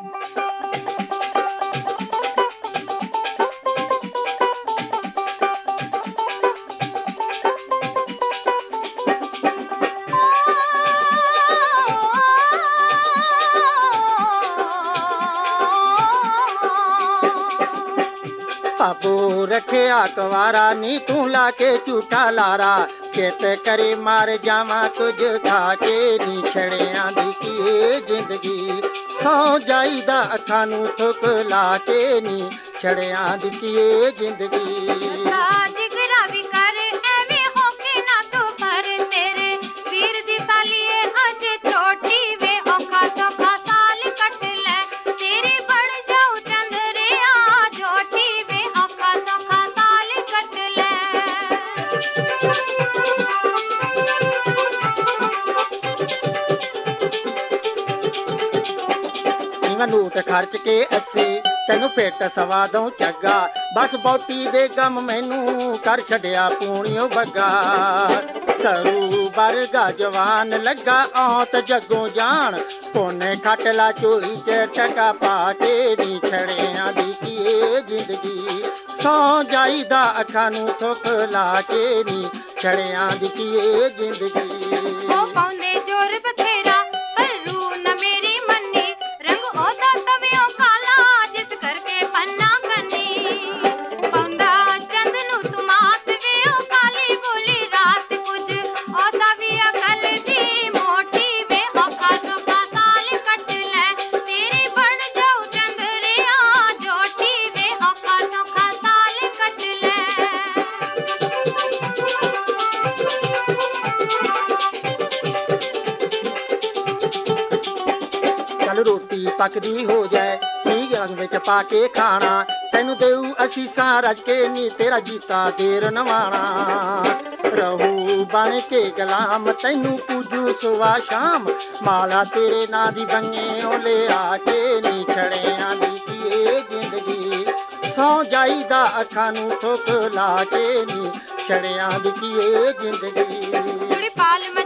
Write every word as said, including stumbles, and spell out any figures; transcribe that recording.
बाबू रखिया कवारा नी तू लाके झूठा लारा चेत करे मार जावा कुछ खा के नी छड़िया दी की जिंदगी सौ जाईदा अखां नू थुक ला के नी छड़िया दी की जिंदगी नूट खर्च के अस्सी तेनू फिट सवा दऊं चग्गा बस बौटी दे गम मैनू कर छड़िया पूणियों बग्गा सरू बरगा जवान लगा औत जगों जान कोने खटला चोली च टका पा के नी छड़िया दी की जिंदगी सौ जाईदा अखां नू थुक ला के नी छड़िया दी की जिंदगी रोटी पकदी हो जाए ठीक रंग विच पाके खाना तैनू देऊ असीसा रज के नी तेरा जीता देर नवाना रहू बन के गुलाम तैनू पूजू सुबह शाम माला तेरे ना दी बंगे ओले आके नी छड़िया दी की जिंदगी सौ जाईदा अखां नू थुक ला के नी छड़िया दी की जिंदगी।